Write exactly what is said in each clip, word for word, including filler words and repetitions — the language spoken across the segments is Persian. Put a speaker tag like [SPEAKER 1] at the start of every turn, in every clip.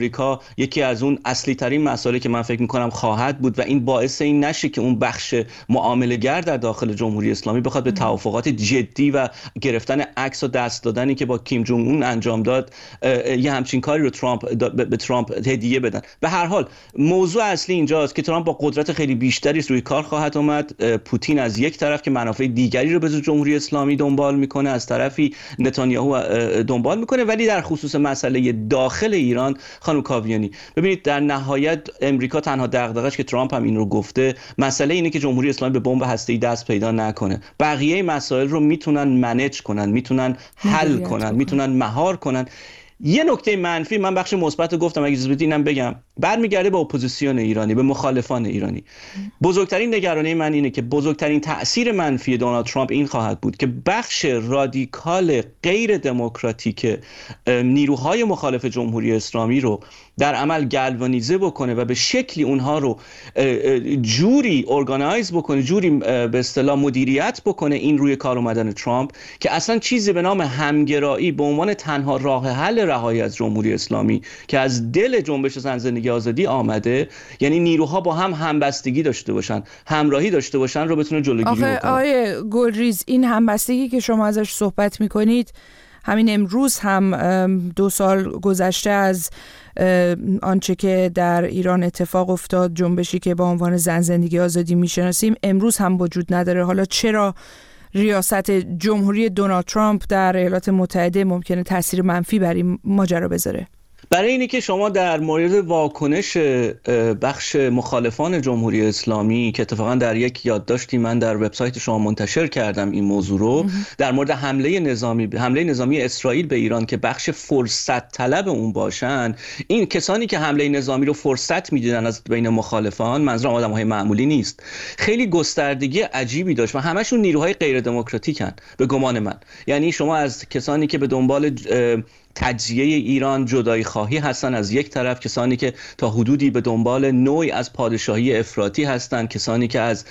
[SPEAKER 1] امریکا یکی از اون اصلی ترین مسائلی که من فکر میکنم خواهد بود و این باعث این نشه که اون بخش معامله گر در داخل جمهوری اسلامی بخواد به توافقات جدی و گرفتن عکس و دست دادنی که با کیم جونگ اون انجام داد یه همچین کاری رو ترامپ به ترامپ هدیه بدن. به هر حال موضوع اصلی اینجاست که ترامپ با قدرت خیلی بیشتری روی کار خواهد اومد. پوتین از یک طرف که منافع دیگری رو به جمهوری اسلامی دنبال میکنه، از طرفی نتانیاهو دنبال میکنه، ولی در خصوص مسئله داخل ایران خانم کاویانی ببینید در نهایت امریکا تنها دغدغه‌اش که ترامپ هم این رو گفته مسئله اینه که جمهوری اسلامی به بمب هسته‌ای دست پیدا نکنه. بقیه مسائل رو میتونن منیج کنن، میتونن حل کنن، میتونن مهار کنن. یه نکته منفی من بخش مثبت رو گفتم، اگه اجازه بدید اینم بگم، برمیگرده به اپوزیسیون ایرانی، به مخالفان ایرانی. بزرگترین نگرانی من اینه که بزرگترین تأثیر منفی دونالد ترامپ این خواهد بود که بخش رادیکال غیر دموکراتیک نیروهای مخالف جمهوری اسلامی رو در عمل گلوانیزه بکنه و به شکلی اونها رو جوری ارگانایز بکنه، جوری به اصطلاح مدیریت بکنه این روی کار اومدن ترامپ که اصلا چیزی به نام همگرایی به عنوان تنها راه حل رهایی از جمهوری اسلامی که از دل جنبش زن زندگی آزادی آمده، یعنی نیروها با هم همبستگی داشته باشن، همراهی داشته باشن، رو بتونه جلوگیری بکنه.
[SPEAKER 2] آقای گلریز، این همبستگی که شما ازش صحبت میکنید همین امروز هم دو سال گذشته از آنچه که در ایران اتفاق افتاد، جنبشی که با عنوان زن زندگی آزادی میشناسیم، امروز هم وجود نداره. حالا چرا ریاست جمهوری دونالد ترامپ در ایالات متحده ممکنه تاثیر منفی بر این ماجرا بذاره؟
[SPEAKER 1] برای اینی که شما در مورد واکنش بخش مخالفان جمهوری اسلامی که اتفاقا در یک یادداشتی من در وبسایت شما منتشر کردم این موضوع رو، در مورد حمله نظامی حمله نظامی اسرائیل به ایران که بخش فرصت طلب اون باشن، این کسانی که حمله نظامی رو فرصت میدیدن از بین مخالفان، منظورم آدم‌های معمولی نیست، خیلی گستردگی عجیبی داشت و همشون نیروهای غیر دموکراتیکن به گمان من. یعنی شما از کسانی که به دنبال تجزیه ایران، جدایی خواهی هستن از یک طرف، کسانی که تا حدودی به دنبال نوعی از پادشاهی افراطی هستن، کسانی که از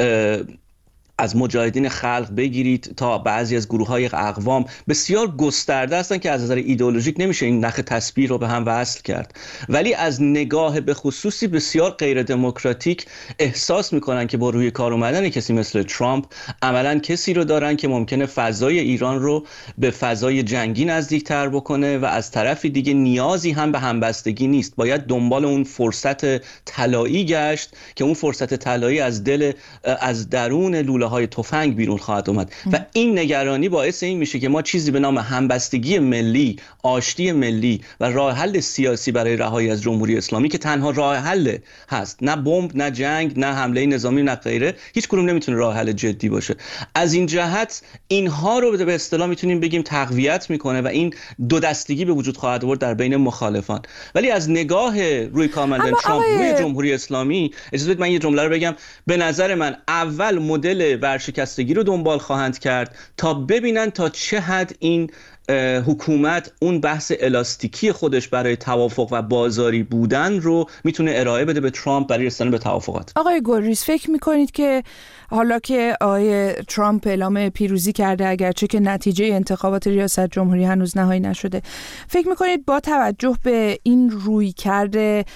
[SPEAKER 1] از مجاهدین خلق بگیرید تا بعضی از گروه‌های اقوام بسیار گسترده هستن که از نظر ایدئولوژیک نمیشه این نخ تسبیح رو به هم وصل کرد، ولی از نگاه به خصوصی بسیار غیر دموکراتیک احساس میکنن که با روی کار اومدن کسی مثل ترامپ عملاً کسی رو دارن که ممکنه فضای ایران رو به فضای جنگی نزدیکتر بکنه و از طرف دیگه نیازی هم به همبستگی نیست، باید دنبال اون فرصت طلایی گشت که اون فرصت طلایی از دل از درون لوله های تفنگ بیرون خواهد اومد و این نگرانی باعث این میشه که ما چیزی به نام همبستگی ملی، آشتی ملی و راه حل سیاسی برای رهایی از جمهوری اسلامی که تنها راه حل هست، نه بمب، نه جنگ، نه حمله نظامی، نه غیره، هیچ کدوم نمیتونه راه حل جدی باشه. از این جهت اینها رو به اصطلاح میتونیم بگیم تقویت میکنه و این دو دستگی به وجود خواهد آورد در بین مخالفان. ولی از نگاه روی کامندن ترامپ روی جمهوری اسلامی، اجازه بدید من یه جمله رو بگم. به نظر من اول مدل ورشکستگی رو دنبال خواهند کرد تا ببینن تا چه حد این حکومت اون بحث الاستیکی خودش برای توافق و بازاری بودن رو میتونه ارائه بده به ترامپ برای رسیدن به توافقات.
[SPEAKER 2] آقای گلریز، فکر میکنید که حالا که آقای ترامپ اعلام پیروزی کرده، اگرچه که نتیجه انتخابات ریاست جمهوری هنوز نهایی نشده، فکر میکنید با توجه به این روی کرده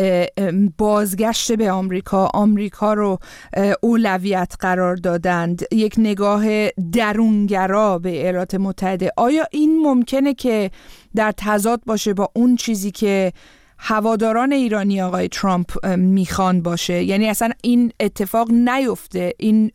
[SPEAKER 2] بازگشت به آمریکا، آمریکا رو اولویت قرار دادند، یک نگاه درونگرا به ایالات متحده، آیا این ممکنه که در تضاد باشه با اون چیزی که هواداران ایرانی آقای ترامپ میخوان باشه؟ یعنی اصلا این اتفاق نیفته، این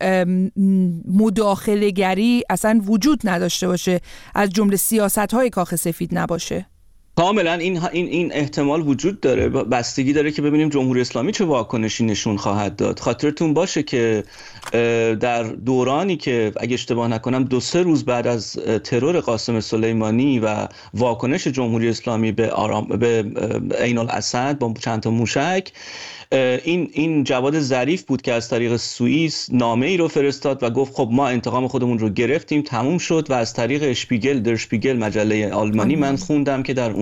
[SPEAKER 2] مداخله گری اصلا وجود نداشته باشه، از جمله سیاست های کاخ سفید نباشه؟
[SPEAKER 1] کاملا این این این احتمال وجود داره، بستگی داره که ببینیم جمهوری اسلامی چه واکنشی نشون خواهد داد. خاطرتون باشه که در دورانی که اگه اشتباه نکنم دو سه روز بعد از ترور قاسم سلیمانی و واکنش جمهوری اسلامی به آرام به عین الاسد با چند تا موشک، این این جواد ظریف بود که از طریق سوئیس نامه ای رو فرستاد و گفت خب ما انتقام خودمون رو گرفتیم، تموم شد. و از طریق اشپیگل در اشپیگل مجله آلمانی من خوندم که در اون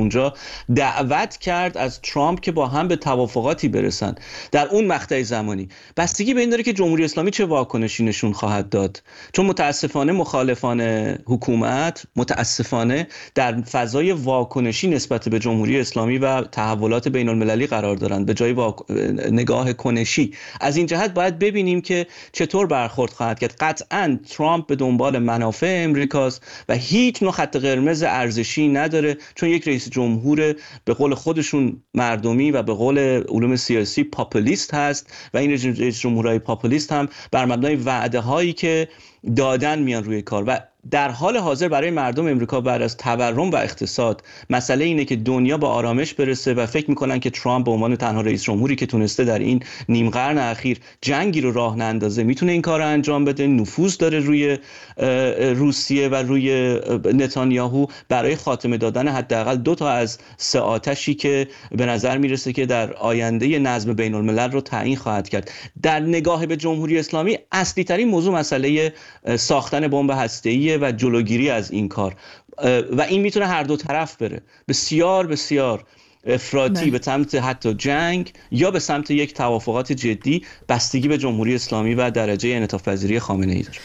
[SPEAKER 1] اونجا دعوت کرد از ترامپ که با هم به توافقاتی برسن در اون مقطع زمانی. بستگی به این داره که جمهوری اسلامی چه واکنشی نشون خواهد داد، چون متاسفانه مخالفان حکومت متاسفانه در فضای واکنشی نسبت به جمهوری اسلامی و تحولات بین المللی قرار دارند به جای واک... نگاه کنشی. از این جهت باید ببینیم که چطور برخورد خواهد کرد. قطعاً ترامپ به دنبال منافع امریکاست و هیچ نوع خط قرمز ارزشی نداره، چون یک رئیس جمهور به قول خودشون مردمی و به قول علوم سیاسی پاپولیست هست و این رئیس جمهورهای پاپولیست هم بر مبنای وعده هایی که دادن میان روی کار. و در حال حاضر برای مردم امریکا بعد از تورم و اقتصاد مسئله اینه که دنیا با آرامش برسه و فکر میکنن که ترامپ به عنوان تنها رئیس جمهوری که تونسته در این نیم قرن اخیر جنگی رو راه نندازه میتونه این کار رو انجام بده، نفوذ داره روی روسیه و روی نتانیاهو برای خاتمه دادن حداقل دو تا از سه آتشی که به نظر میرسه که در آینده نظم بین الملل رو تعیین خواهد کرد. در نگاه به جمهوری اسلامی اصلی ترین موضوع مسئله ساختن بمب هسته‌ای و جلوگیری از این کار و این میتونه هر دو طرف بره، بسیار بسیار افراطی به سمت حتی جنگ یا به سمت یک توافقات جدی، بستگی به جمهوری اسلامی و درجه انعطاف پذیری خامنه‌ای داره.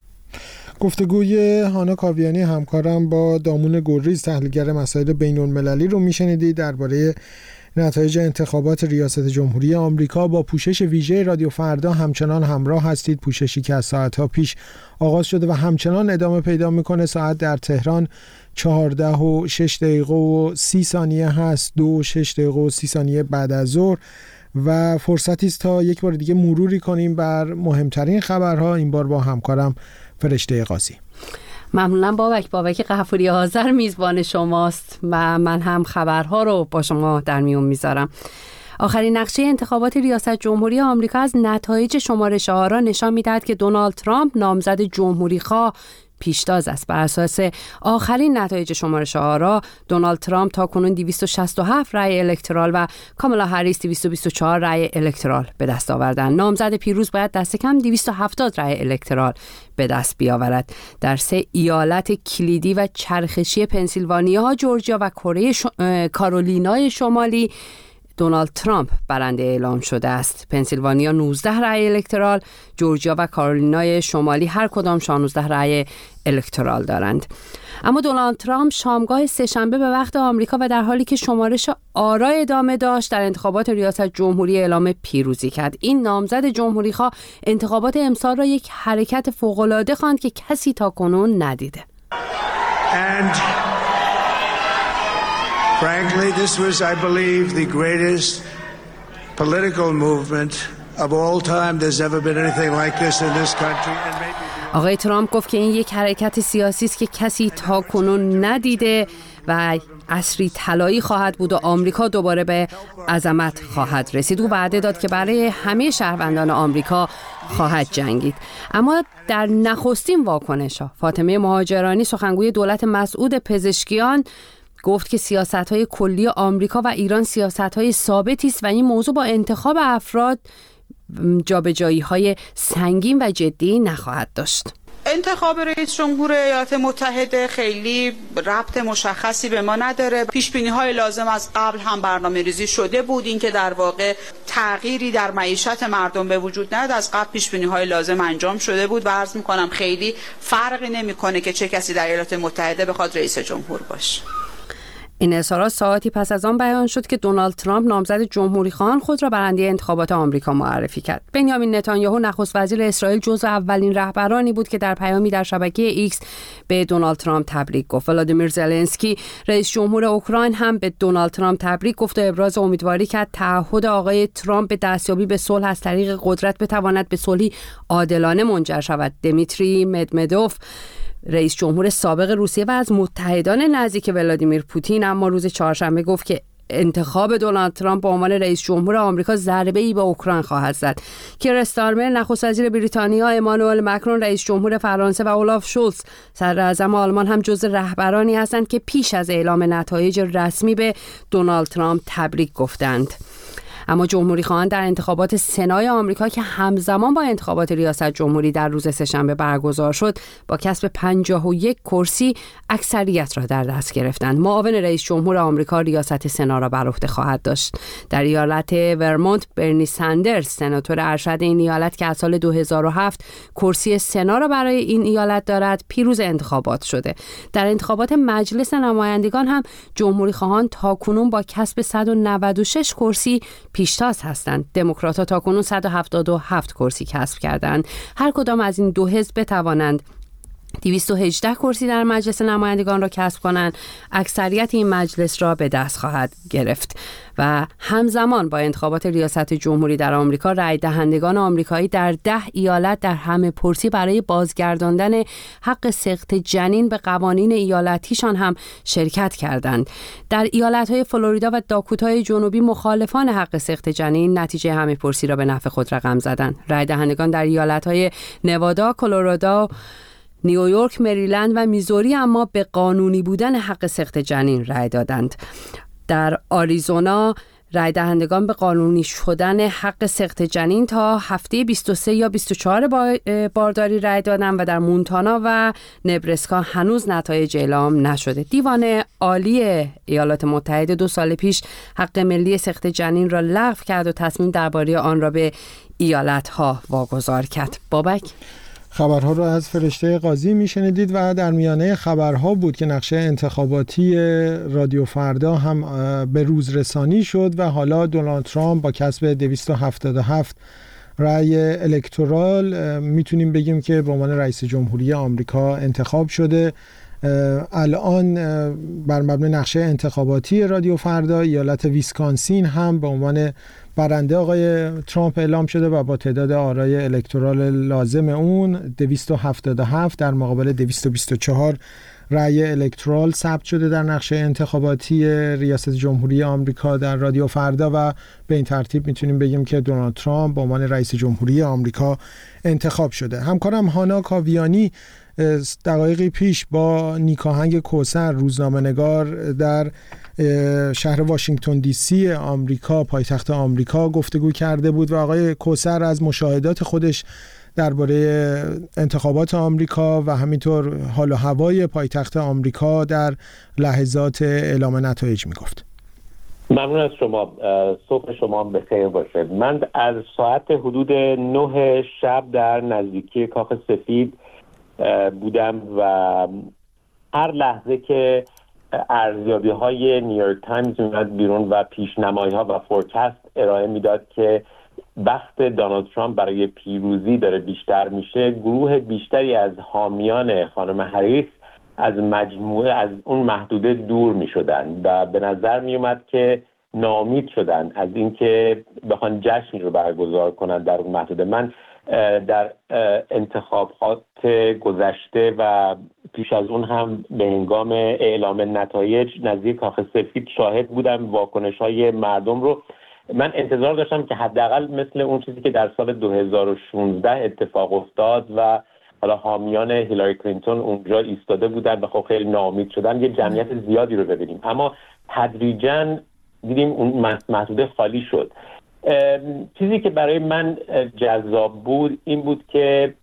[SPEAKER 3] گفتگوی هانا کاویانی همکارم با دامون گلریز تحلیلگر مسائل بین المللی رو میشنیدید درباره نتایج انتخابات ریاست جمهوری آمریکا. با پوشش ویژه رادیو فردا همچنان همراه هستید، پوششی که از ساعتها پیش آغاز شده و همچنان ادامه پیدا میکنه. ساعت در تهران چهارده و شش دقیقه و سی ثانیه هست، دو و شش دقیقه و سی ثانیه بعد از ظهر و فرصتی است تا یک بار دیگه مروری کنیم بر مهمترین خبرها، این بار با همکارم فرشته قاضی.
[SPEAKER 4] ممنونم بابک. بابک قفوری آذر میزبان شماست و من هم خبرها رو با شما در میون میذارم. آخرین نقشه انتخابات ریاست جمهوری آمریکا از نتایج شمارش آرا نشان میدهد که دونالد ترامپ نامزد جمهوری خواه پیشتاز است. بر اساس آخرین نتایج شمارش آرا دونالد ترامپ تاکنون دویست و شصت و هفت رأی الکترال و کامالا هریس دویست و بیست و چهار رأی الکترال به دست آوردند. نامزد پیروز باید دست کم دویست و هفتاد رأی الکترال به دست بیاورد. در سه ایالت کلیدی و چرخشی پنسیلوانیا، جورجیا و کره ش... کارولینای شمالی دونالد ترامپ برنده اعلام شده است. پنسیلوانیا نوزده رأی الکترال، جورجیا و کارولینای شمالی هر کدام شانزده رأی الکترال دارند. اما دونالد ترامپ شامگاه سه‌شنبه به وقت آمریکا و در حالی که شمارش آرا ادامه داشت در انتخابات ریاست جمهوری اعلام پیروزی کرد. این نامزد جمهوری‌خواه انتخابات امسال را یک حرکت فوق‌العاده خواند که کسی تاکنون ندیده. And...
[SPEAKER 5] Frankly, this was, I believe, the greatest political movement of all time. There's never been anything like this in this country. And maybe...
[SPEAKER 4] آقای ترامپ گفت که این یک حرکت سیاسی است که کسی تاکنون ندیده و عصری طلایی خواهد بود و آمریکا دوباره به عظمت خواهد رسید. او وعده داد که برای همه شهروندان آمریکا خواهد جنگید. اما در نخستین واکنش‌ها فاطمه مهاجرانی، سخنگوی دولت مسعود پزشکیان، گفت که سیاست‌های کلی آمریکا و ایران سیاست‌های ثابتی است و این موضوع با انتخاب افراد جابجایی‌های سنگین و جدی نخواهد داشت.
[SPEAKER 6] انتخاب رئیس جمهور ایالات متحده خیلی ربط مشخصی به ما نداره. پیش‌بینی‌های لازم از قبل هم برنامه‌ریزی شده بود، این که در واقع تغییری در معیشت مردم به وجود نیاد از قبل پیش‌بینی‌های لازم انجام شده بود و عرض می‌کنم خیلی فرقی نمی‌کنه که چه کسی در ایالات متحده بخواد رئیس جمهور باشه.
[SPEAKER 4] این اظهارات ساعتی پس از آن بیان شد که دونالد ترامپ نامزد جمهوری خواهان خود را برنده انتخابات آمریکا معرفی کرد. بنیامین نتانیاهو نخست وزیر اسرائیل جزو اولین رهبرانی بود که در پیامی در شبکه ایکس به دونالد ترامپ تبریک گفت. ولادیمیر زلنسکی رئیس جمهور اوکراین هم به دونالد ترامپ تبریک گفت و ابراز امیدواری کرد تعهد آقای ترامپ به دستیابی به صلح از طریق قدرت بتواند به صلحی عادلانه منجر شود. دمیتری مدمدوف رئیس جمهور سابق روسیه و از متحدان نزدیک ولادیمیر پوتین اما روز چهارشنبه گفت که انتخاب دونالد ترامپ به عنوان رئیس جمهور آمریکا ضربه‌ای به اوکراین خواهد زد. کیر استارمر نخست وزیر بریتانیا، امانوئل مکرون رئیس جمهور فرانسه و اولاف شولز صدر اعظم آلمان هم جزو رهبرانی هستند که پیش از اعلام نتایج رسمی به دونالد ترامپ تبریک گفتند. اما جمهوری خواهان در انتخابات سنای آمریکا که همزمان با انتخابات ریاست جمهوری در روز سه‌شنبه برگزار شد با کسب پنجاه و یک کرسی اکثریت را در دست گرفتند. معاون رئیس جمهور آمریکا ریاست سنا را بر عهده خواهد داشت. در ایالت ورمونت برنی ساندرز سناتور ارشد این ایالت که از سال دو هزار و هفت کرسی سنا را برای این ایالت دارد پیروز انتخابات شده. در انتخابات مجلس نمایندگان هم جمهوری خواهان تاکنون با کسب صد و نود و شش کرسی پیشتاز هستند. دموکرات‌ها تاکنون صد و هفتاد و هفت کرسی کسب کردند. هر کدام از این دو حزب بتوانند دویست و هجده کرسی در مجلس نمایندگان را کسب کنند، اکثریت این مجلس را به دست خواهد گرفت. و همزمان با انتخابات ریاست جمهوری در آمریکا، رای دهندگان آمریکایی در ده ایالت در همه پرسی برای بازگرداندن حق سقط جنین به قوانین ایالتیشان هم شرکت کردند. در ایالت‌های فلوریدا و داکوتای جنوبی مخالفان حق سقط جنین نتیجه همه پرسی را به نفع خود رقم زدند. رای دهندگان در ایالت‌های نوادا، کلرادو، نیویورک، مریلند و میزوری اما به قانونی بودن حق سقط جنین رای دادند. در آریزونا رای دهندگان به قانونی شدن حق سقط جنین تا هفته بیست و سه یا بیست و چهار بارداری رای دادند و در مونتانا و نبراسکا هنوز نتایج اعلام نشده. دیوان عالی ایالات متحده دو سال پیش حق ملی سقط جنین را لغو کرد و تصمیم درباره آن را به ایالت‌ها واگذار کرد. بابک،
[SPEAKER 3] خبرها رو از فرشته قاضی میشنیدید و در میانه خبرها بود که نقشه انتخاباتی رادیو فردا هم به روز رسانی شد و حالا دونالد ترامپ با کسب دویست و هفتاد و هفت رأی الکترال میتونیم بگیم که به عنوان رئیس جمهوری آمریکا انتخاب شده. الان بر مبنای نقشه انتخاباتی رادیو فردا ایالت ویسکانسین هم به عنوان برنده آقای ترامپ اعلام شده و با تعداد آرای الکترال لازم اون دویست و هفتاد و هفت در مقابل دویست و بیست و چهار رأی الکترال ثبت شده در نقشه انتخاباتی ریاست جمهوری آمریکا در رادیو فردا و به این ترتیب میتونیم بگیم که دونالد ترامپ به عنوان رئیس جمهوری آمریکا انتخاب شده. همکارم هانا کاویانی دقایقی پیش با نیکاهنگ کوثر روزنامه‌نگار در شهر واشنگتن دی سی آمریکا، پایتخت آمریکا، گفتگو کرده بود و آقای کوثر از مشاهدات خودش درباره انتخابات آمریکا و همینطور حال و هوای پایتخت آمریکا در لحظات اعلام نتایج میگفت.
[SPEAKER 7] ممنون از شما. صبح شما بخیر باشه. من از ساعت حدود نه شب در نزدیکی کاخ سفید بودم و هر لحظه که ارزیابی های نیویورک تایمز میاد بیرون و پیشنمایی ها و فورکست ارائه میداد که بخت دونالد ترامپ برای پیروزی داره بیشتر میشه، گروه بیشتری از حامیان خانم هریس از مجموعه از اون محدوده دور میشدن و به نظر میومد که ناامید شدن از اینکه بخوان جشن رو برگزار کنن در اون محدوده. من در انتخابات گذشته و پیش از اون هم به هنگام اعلام نتایج نزدیک کاخ سفید شاهد بودم واکنش‌های مردم رو. من انتظار داشتم که حداقل مثل اون چیزی که در سال دو هزار و شانزده اتفاق افتاد و حالا حامیان هیلاری کلینتون اونجا ایستاده بودن و خب خیلی ناامید شدن، یه جمعیت زیادی رو ببینیم، اما تدریجاً دیدیم اون محدوده خالی شد. چیزی که برای من جذاب بود این بود که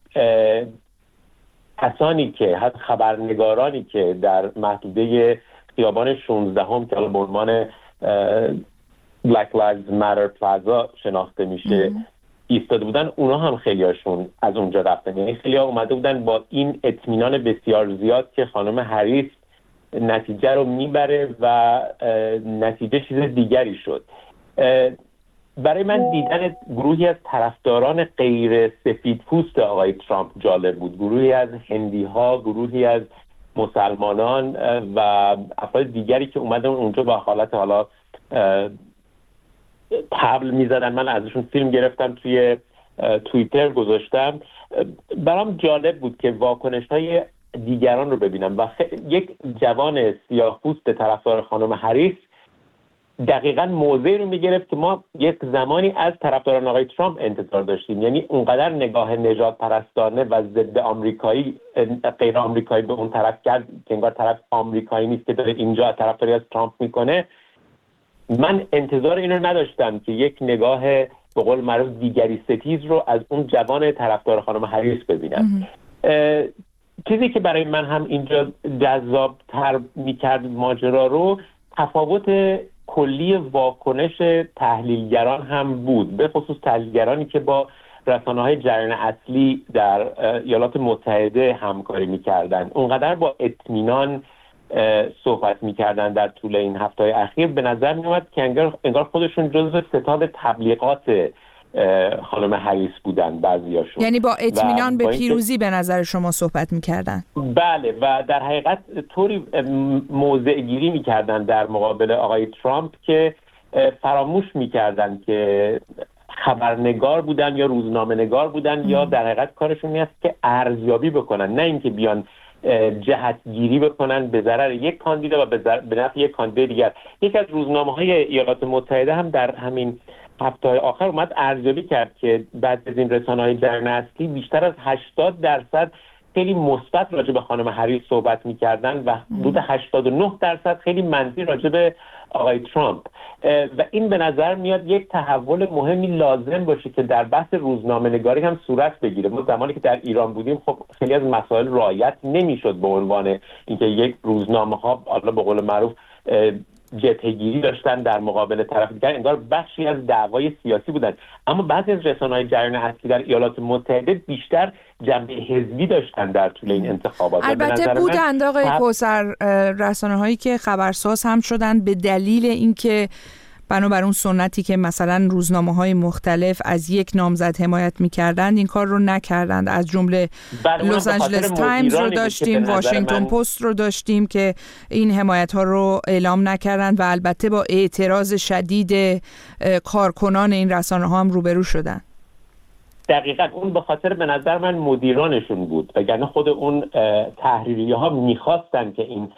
[SPEAKER 7] کسانی که حتی خبرنگارانی که در محدوده خیابان شانزده هم که به عنوان Black Lives Matter پلازا شناخته میشه ایستاده بودن، اونا هم خیلیاشون از اونجا رفتن. یعنی خیلی‌ها اومده بودن با این اطمینان بسیار زیاد که خانم هریس نتیجه رو میبره و نتیجه چیز دیگری شد. برای من دیدن گروهی از طرفداران غیر سفید پوست آقای ترامپ جالب بود، گروهی از هندی ها، گروهی از مسلمانان و افراد دیگری که اومدن اونجا با حالت حالا طبل میزدن. من ازشون فیلم گرفتم توی توییتر گذاشتم. برام جالب بود که واکنش های دیگران رو ببینم و یک جوان سیاه‌پوست طرفدار خانم هریس دقیقاً موضعی رو میگرفت که ما یک زمانی از طرفداران آقای ترامپ انتظار داشتیم. یعنی اونقدر نگاه نژاد پرستانه و ضد آمریکایی، غیر آمریکایی به اون طرف کرد که انگار طرف آمریکایی نیست که داره اینجا طرفداری از ترامپ میکنه. من انتظار اینو نداشتم که یک نگاه به قول معروف دیگری ستیز رو از اون جوان طرفدار خانم هریس ببینم. چیزی که برای من هم اینجا جذاب‌تر می‌کرد ماجرا رو، تفاوت کلی واکنش تحلیلگران هم بود، به خصوص تحلیلگرانی که با رسانه‌های جریان اصلی در ایالات متحده همکاری می‌کردند. اونقدر با اطمینان صحبت می‌کردند در طول این هفته‌های اخیر، به نظر می‌آمد که انگار انگار خودشون جزو ستاد تبلیغات خانم هریس بودن بعضیاشون.
[SPEAKER 2] یعنی با اطمینان به پیروزی به نظر شما صحبت می‌کردن؟
[SPEAKER 7] بله، و در حقیقت طوری موضع گیری می‌کردن در مقابل آقای ترامپ که فراموش می‌کردن که خبرنگار بودن یا روزنامه‌نگار بودن ام. یا در حقیقت کارشون این است که ارزیابی بکنن، نه اینکه بیان جهتگیری بکنن به ضرر یک کاندیدا و به نفع یک کاندید دیگر. یکی از روزنامه‌های ایالات متحده هم در همین هفته‌های آخر اومد ارزیابی کرد که بعد از این رسانه‌های جریان اصلی بیشتر از هشتاد درصد خیلی مثبت راجع به خانم هریس صحبت می‌کردن و حدود هشتاد و نه درصد خیلی منفی راجع به آقای ترامپ. و این به نظر میاد یک تحول مهمی لازم باشه که در بحث روزنامه‌نگاری هم صورت بگیره. ما زمانی که در ایران بودیم خب خیلی از مسائل رعایت نمی‌شد به عنوان اینکه یک روزنامه‌ها حالا به قول معروف جبهه‌گیری داشتن در مقابل طرف دیگر، انگار بخشی از دعوای سیاسی بودن. اما بعضی از رسانه‌های جریان اصلی در ایالات متحده بیشتر جنبه حزبی داشتن در طول این انتخابات.
[SPEAKER 2] البته بودند آقای کوثر رسانه‌هایی که خبرساز هم شدن به دلیل اینکه بنابر اون سنتی که مثلا روزنامه‌های مختلف از یک نامزد حمایت می‌کردند این کار رو نکردند. از جمله لس آنجلس تایمز رو داشتیم، واشنگتن پست رو داشتیم که این حمایت‌ها رو اعلام نکردند و البته با اعتراض شدید کارکنان این رسانه‌ها هم روبرو شدند.
[SPEAKER 7] دقیقاً اون به خاطر به نظر من مدیرانشون بود، وگرنه خود اون تحریریه‌ها می‌خواستن که این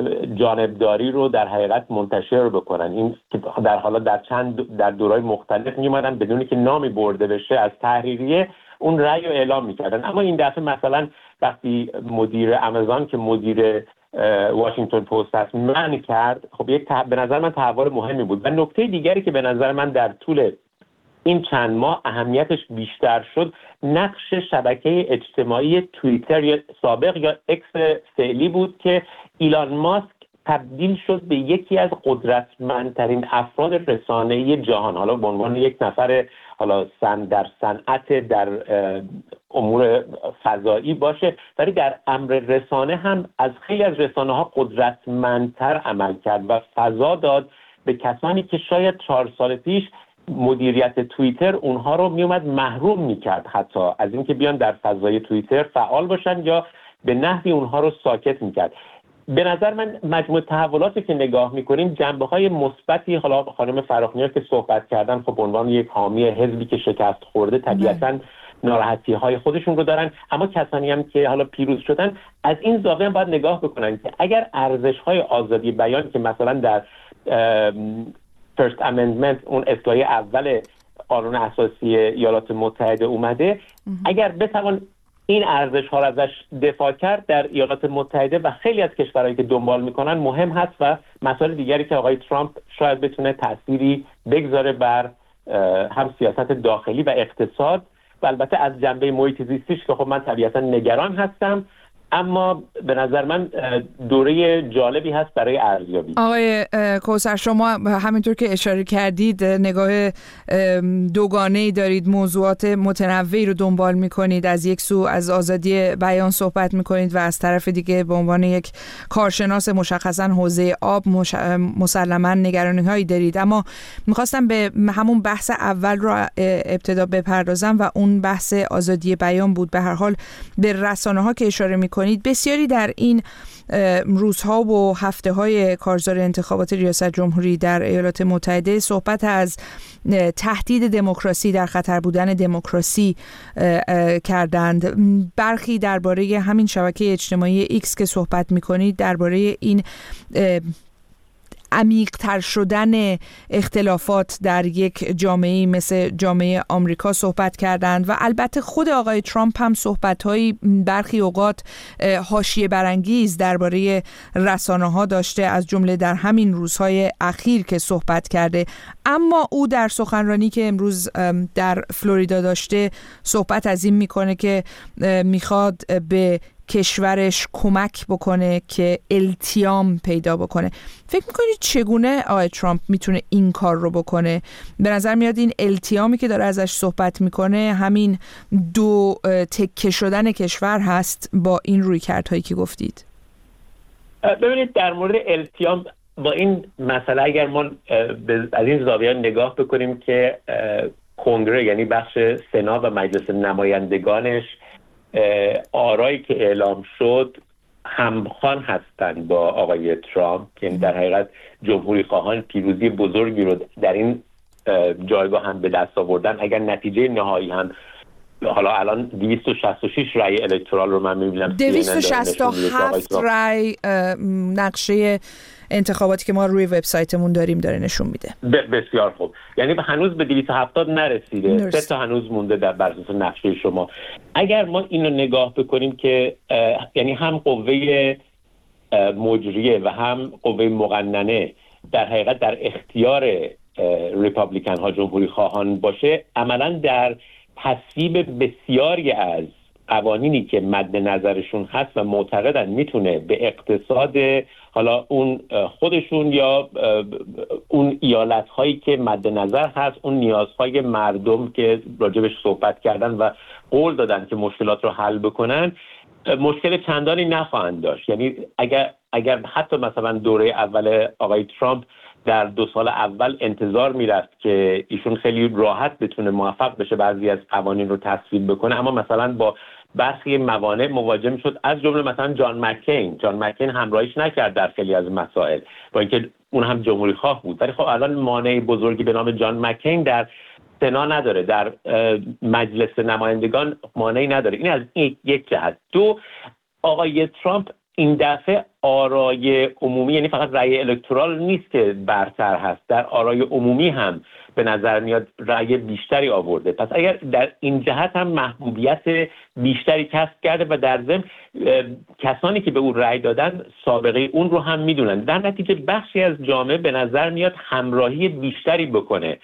[SPEAKER 7] جانبداری رو در حقیقت منتشر بکنن. این که در حالا در چند در دورهای مختلف میومدن بدون که نامی برده بشه از تحریریه اون رأی رو اعلام میکردن. اما این دفعه مثلا وقتی مدیر آمازون که مدیر واشنگتن پست هست منع کرد، خب یک تح... به نظر من تحول مهمی بود. و نکته دیگری که به نظر من در طول این چند ماه اهمیتش بیشتر شد، نقش شبکه اجتماعی توییتر یا سابق یا اکس فعلی بود که ایلان ماسک تبدیل شد به یکی از قدرتمندترین افراد رسانه‌ای جهان، حالا به عنوان یک نفر حالا سن در صنعت در امور فضایی باشه، ولی در امر رسانه هم از خیلی از رسانه‌ها قدرتمندتر عمل کرد و فضا داد به کسانی که شاید چهار سال پیش مدیریت توییتر اونها رو میومد محروم میکرد حتی از اینکه بیان در فضای توییتر فعال باشن یا به نحوی اونها رو ساکت میکرد. به نظر من مجموع تحولاتی که نگاه میکنیم جنبه‌های مثبتی، حالا خانم فراخنی‌ها که صحبت کردن خب به عنوان یک حامی حزبی که شکست خورده طبیعتاً ناراحتی‌های خودشون رو دارن، اما کسانی هم که حالا پیروز شدن از این زاویه هم باید نگاه بکنن که اگر ارزش‌های آزادی بیان که مثلا در First Amendment اون اصلاحیه اول قانون اساسی ایالات متحده اومده، اگر بتوان این ارزش ها را ازش دفاع کرد در ایالات متحده و خیلی از کشورهایی که دنبال میکنن مهم هست و مسائل دیگری که آقای ترامپ شاید بتونه تأثیری بگذاره بر هم سیاست داخلی و اقتصاد و البته از جنبه محیط زیستیش که خب من طبیعتا نگران هستم، اما به نظر من دوره جالبی هست برای ارزیابی.
[SPEAKER 2] آقای کوثر شما همینطور که اشاره کردید نگاه دوگانه‌ای دارید، موضوعات متنوعی رو دنبال می‌کنید، از یک سو از آزادی بیان صحبت می‌کنید و از طرف دیگه به عنوان یک کارشناس مشخصاً حوزه آب مش... مسلماً نگرانی‌هایی دارید. اما می‌خواستم به همون بحث اول رو ابتدا بپردازم و اون بحث آزادی بیان بود. به هر حال به رسانه‌ها که اشاره می‌کنید بسیاری در این روزها و هفته‌های کارزار انتخابات ریاست جمهوری در ایالات متحده صحبت از تهدید دموکراسی، در خطر بودن دموکراسی کردند. برخی درباره همین شبکه اجتماعی ایکس که صحبت می‌کنید درباره این عمیق‌تر شدن اختلافات در یک جامعه مثل جامعه آمریکا صحبت کردند و البته خود آقای ترامپ هم صحبت‌های برخی اوقات حاشیه برانگیز درباره رسانه‌ها داشته، از جمله در همین روزهای اخیر که صحبت کرده. اما او در سخنرانی که امروز در فلوریدا داشته صحبت از این میکنه که میخواد به کشورش کمک بکنه که التیام پیدا بکنه. فکر میکنید چگونه آقای ترامپ میتونه این کار رو بکنه؟ به نظر میاد این التیامی که داره ازش صحبت میکنه همین دو تکه شدن کشور هست با این رویکردهایی که گفتید.
[SPEAKER 7] ببینید در مورد التیام با این مسئله اگر ما از این زاویه نگاه بکنیم که کنگره یعنی بخش سنا و مجلس نمایندگانش آرایی که اعلام شد همخوان هستند با آقای ترامپ، یعنی در حقیقت جمهوری خواهان پیروزی بزرگی رو در این جایگاه هم به دست آوردن. اگر نتیجه نهایی هم حالا الان دویست و شصت و شش رای الکترال رو من می‌بینم،
[SPEAKER 2] دویست و شصت و هفت رای نقشه انتخاباتی که ما روی وبسایتمون داریم داره نشون میده.
[SPEAKER 7] بسیار خوب، یعنی هنوز به دویست و هفتاد نرسیده، سه تا هنوز مونده در بر اساس نقشه شما. اگر ما اینو نگاه بکنیم که یعنی هم قوه مجریه و هم قوه مقننه در حقیقت در اختیار ریپابلیکن ها جمهوری خواهان باشه، عملاً در تصویب بسیاری از قوانینی که مد نظرشون هست و معتقدن میتونه به اقتصاد حالا اون خودشون یا اون ایالت هایی که مد نظر هست، اون نیازهای مردم که راجبش صحبت کردن و قول دادن که مشکلات رو حل بکنن، مشکل چندانی نخواهند داشت. یعنی اگر اگر حتی مثلا دوره اول آقای ترامپ در دو سال اول انتظار میرفت که ایشون خیلی راحت بتونه موفق بشه بعضی از قوانین رو تصویب بکنه، اما مثلا با برخی موانع مواجه میشد، از جمله مثلا جان مکین جان مکین همراهیش نکرد در خیلی از مسائل، با اینکه اون هم جمهوری خواه بود. ولی خب الان مانع بزرگی به نام جان مکین در سنا نداره، در مجلس نمایندگان مانعی نداره. این از یک جهت. دو، آقای ترامپ این دفعه آرای عمومی، یعنی فقط رأی الکترال نیست که برتر هست، در آرای عمومی هم به نظر میاد رأی بیشتری آورده. پس اگر در این جهت هم محبوبیت بیشتری کسب کرده و در ضمن کسانی که به اون رأی دادن سابقه اون رو هم میدونن، در نتیجه بخشی از جامعه به نظر میاد همراهی بیشتری بکنه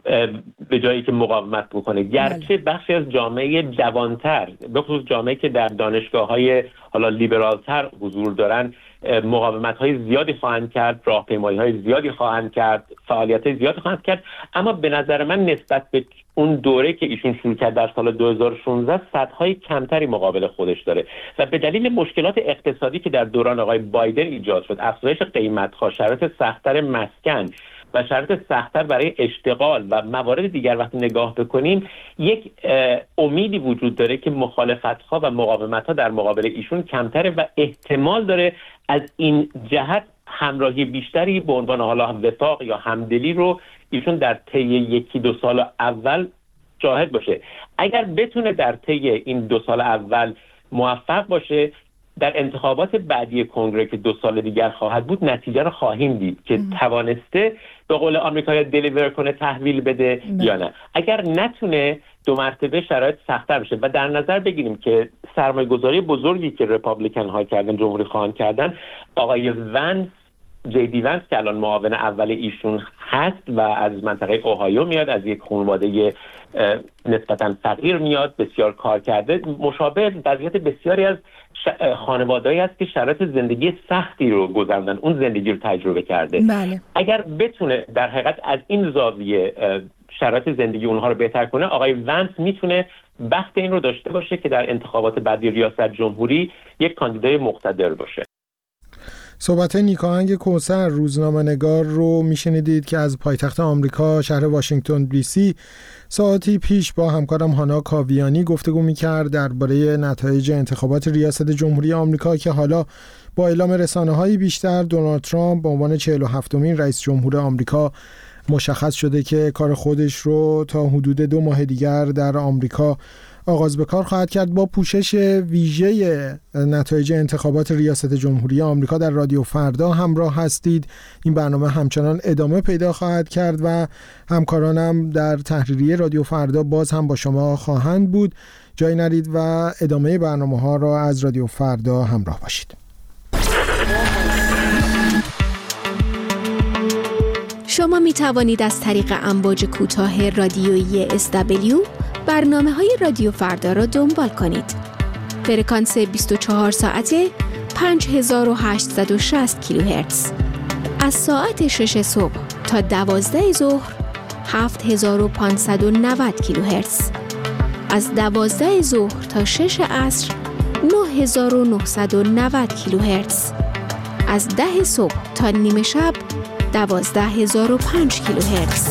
[SPEAKER 7] به جایی که مقاومت بکنه. گرچه بخشی از جامعه جوانتر، به خصوص جامعه که در دانشگاه‌های حالا لیبرالتر حضور دارن، مقاومت‌های زیادی خواهند کرد، راهپیمایی‌های زیادی خواهند کرد، فعالیت‌های زیادی خواهند کرد. اما به نظر من نسبت به اون دوره که ایشون شروع کرد در سال دو هزار و شانزده سطح‌های کمتری مقابل خودش داره و به دلیل مشکلات اقتصادی که در دوران آقای بایدن ایجاد شد، افزایش قیمت‌ها، شرایط سخت‌تر مسکن و شرایط سخت‌تر برای اشتغال و موارد دیگر، وقتی نگاه بکنیم یک امیدی وجود داره که مخالفت‌ها و مقاومت‌ها در مقابل ایشون کمتره و احتمال داره از این جهت همراهی بیشتری به عنوان حالا وفاق یا همدلی رو ایشون در طی یکی دو سال اول شاهد باشه. اگر بتونه در طی این دو سال اول موفق باشه، در انتخابات بعدی کنگره که دو سال دیگر خواهد بود نتیجه رو خواهیم دید که ام. توانسته به قول آمریکایی دلیور کنه، تحویل بده ام. یا نه. اگر نتونه دو مرتبه شرایط سخت‌تر بشه و در نظر بگیریم که سرمایه‌گذاری بزرگی که ریپابلیکن ها کردن، جمهوری خواهان کردن، آقای ونس، جی دی ونس که الان معاون اول ایشون هست و از منطقه اوهایو میاد، از یک خانواده نسبتاً فقیر میاد، بسیار کار کرده، مشابه وضعیت بسیاری از خانواده‌ای هست که شرایط زندگی سختی رو گذروندن، اون زندگی رو تجربه کرده.
[SPEAKER 2] بله.
[SPEAKER 7] اگر بتونه در حقیقت از این زاویه شرایط زندگی اونها رو بهتر کنه، آقای ونس میتونه بخت این رو داشته باشه که در انتخابات بعدی ریاست جمهوری یک کاندیدای مقتدر باشه.
[SPEAKER 3] صحبت نیکاهنگ کوثر، روزنامه‌نگار رو میشنیدید که از پایتخت آمریکا شهر واشنگتن دی سی ساعتی پیش با همکارم هانا کاویانی گفتگو میکرد درباره نتایج انتخابات ریاست جمهوری آمریکا که حالا با اعلام رسانه‌های بیشتر دونالد ترامپ به عنوان چهل و هفتمین رئیس جمهور آمریکا مشخص شده که کار خودش رو تا حدود دو ماه دیگر در آمریکا آغاز به کار خواهد کرد. با پوشش ویژه نتایج انتخابات ریاست جمهوری آمریکا در رادیو فردا همراه هستید. این برنامه همچنان ادامه پیدا خواهد کرد و همکارانم در تحریریه رادیو فردا باز هم با شما خواهند بود. جای نرید و ادامه برنامه ها را از رادیو فردا همراه باشید.
[SPEAKER 8] شما می توانید از طریق امواج کوتاه رادیویی اس دبلیو برنامه های رادیو فردا را دنبال کنید. فرکانس بیست و چهار ساعته پنج هزار و هشتصد و شصت کیلوهرتز. از ساعت شش صبح تا دوازده ظهر هفت هزار و پانصد و نود کیلوهرتز. از دوازده ظهر تا شش عصر نه هزار و نهصد و نود کیلوهرتز. از ده صبح تا نیمه شب دوازده هزار و پنج کیلوهرتز.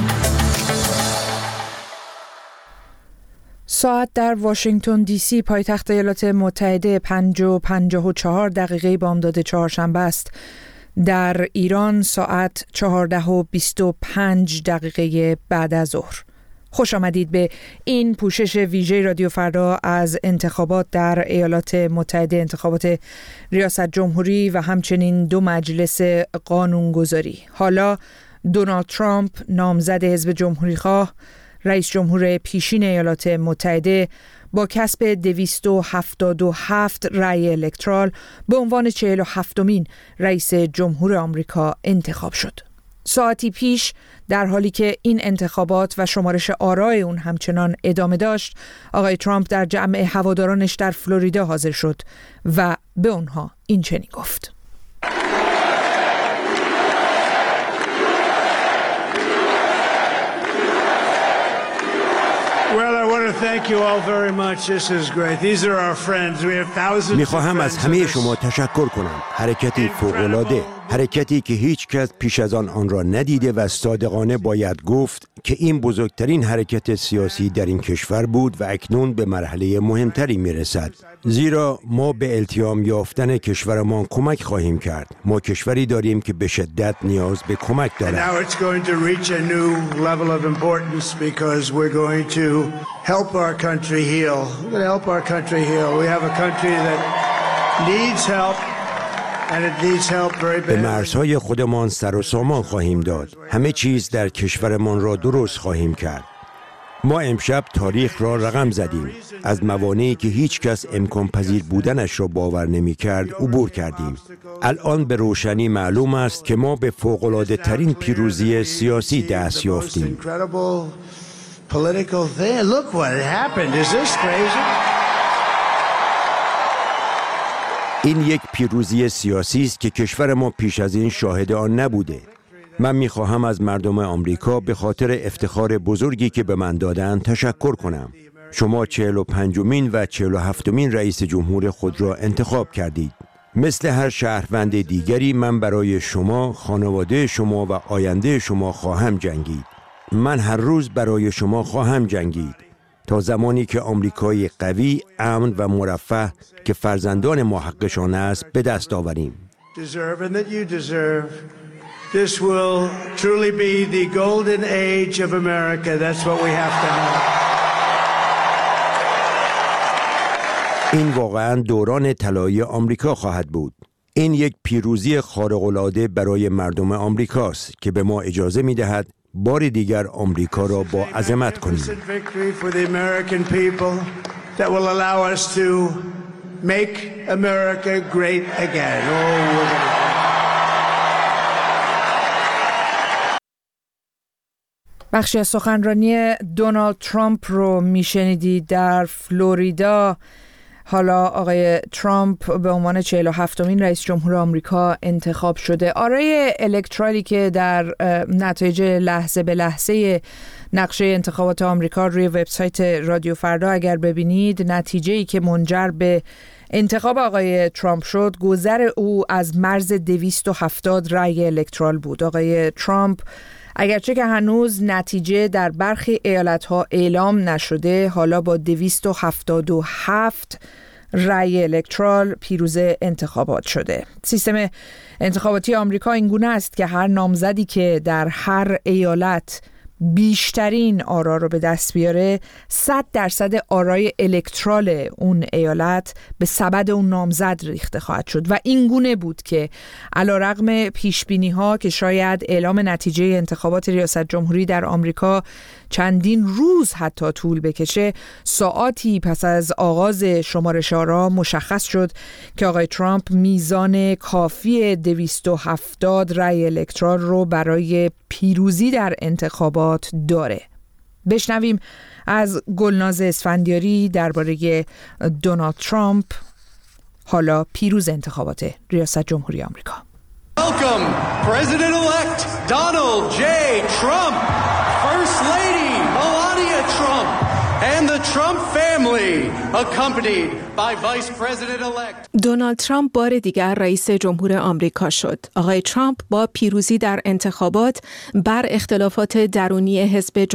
[SPEAKER 2] ساعت در واشنگتن دی سی پایتخت ایالات متحده پنج و پنجاه و چهار دقیقه بامداد چهارشنبه است. در ایران ساعت چهارده و بیست و پنج دقیقه بعد از ظهر. خوش آمدید به این پوشش ویژه رادیو فردا از انتخابات در ایالات متحده، انتخابات ریاست جمهوری و همچنین دو مجلس قانونگذاری. حالا دونالد ترامپ نامزد حزب جمهوری خواه رئیس جمهور پیشین ایالات متحده با کسب دویست و هفتاد و هفت رأی الکترال به عنوان چهل و هفتمین رئیس جمهور آمریکا انتخاب شد. ساعتی پیش در حالی که این انتخابات و شمارش آرای اون همچنان ادامه داشت، آقای ترامپ در جمع هوادارانش در فلوریدا حاضر شد و به اونها این چنین گفت:
[SPEAKER 9] میخواهم از همه شما تشکر کنم. حرکتی فوق‌العاده، حرکتی که هیچ کس پیش از آن آن را ندیده و صادقانه باید گفت که این بزرگترین حرکت سیاسی در این کشور بود و اکنون به مرحله مهمتری میرسد، زیرا ما به التیام یافتن کشورمان کمک خواهیم کرد. ما کشوری داریم که به شدت نیاز به کمک دارد.
[SPEAKER 5] help our country heal. We're going to help our country heal. We have a country that needs help and it needs help very badly.
[SPEAKER 9] به مرزهای خودمان سر و سامان خواهیم داد. همه چیز در کشورمان را درست خواهیم کرد. ما امشب تاریخ را رقم زدیم. از موانعی که هیچ کس امکان پذیر بودنش را باور نمی کرد عبور کردیم. الان به روشنی معلوم است که ما به فوق‌العاده ترین پیروزی سیاسی دست یافتیم.
[SPEAKER 5] Political thing. Look what happened. Is this crazy?
[SPEAKER 9] این یک پیروزی سیاسی است که کشور ما پیش از این شاهد آن نبوده. من می‌خواهم از مردم آمریکا به خاطر افتخار بزرگی که به من دادند تشکر کنم. شما چهل و پنجمین و چهل و هفتمین رئیس جمهور خود را انتخاب کردید. مثل هر شهروند دیگری من برای شما، خانواده شما و آینده شما خواهم جنگید. من هر روز برای شما خواهم جنگید تا زمانی که آمریکای قوی، امن و مرفه که فرزندان ما حقشان است به دست آوریم. این واقعا دوران طلایی آمریکا خواهد بود. این یک پیروزی خارق‌العاده برای مردم آمریکاست که به ما اجازه می‌دهد بار دیگر آمریکا را با عظمت کنیم.
[SPEAKER 2] بخشی از سخنرانی دونالد ترامپ رو میشنیدید در فلوریدا. حالا آقای ترامپ به عنوان چهل و هفتمین رئیس جمهور آمریکا انتخاب شده. آرای الکترالی که در نتایج لحظه به لحظه نقشه انتخابات آمریکا روی وبسایت رادیو فردا اگر ببینید، نتیجه‌ای که منجر به انتخاب آقای ترامپ شد گذر او از مرز دویست و هفتاد رأی الکترال بود. آقای ترامپ اگرچه که هنوز نتیجه در برخی ایالت‌ها اعلام نشده، حالا با دویست و هفتاد و هفت رأی الکترال پیروز انتخابات شده. سیستم انتخاباتی آمریکا این گونه است که هر نامزدی که در هر ایالت بیشترین آرا رو به دست بیاره، صد درصد آرای الکترال اون ایالت به سبد اون نامزد ریخته خواهد شد و این گونه بود که علیرغم پیشبینی ها که شاید اعلام نتیجه انتخابات ریاست جمهوری در آمریکا چندین روز حتی طول بکشه، ساعاتی پس از آغاز شمارش آرا مشخص شد که آقای ترامپ میزان کافی دویست و هفتاد رأی الکترال رو برای پیروزی در انتخابات داره. بشنویم از گلناز اسفندیاری درباره دونالد ترامپ، حالا پیروز انتخابات ریاست جمهوری آمریکا.
[SPEAKER 10] Welcome, President-elect Donald J. Trump, First Lady Melania Trump, and the Trump family, accompanied by Vice President-elect.
[SPEAKER 11] دونالد ترامپ بار دیگر رئیس جمهور آمریکا شد. آقای ترامپ با پیروزی در انتخابات بر اختلافات درونی حزب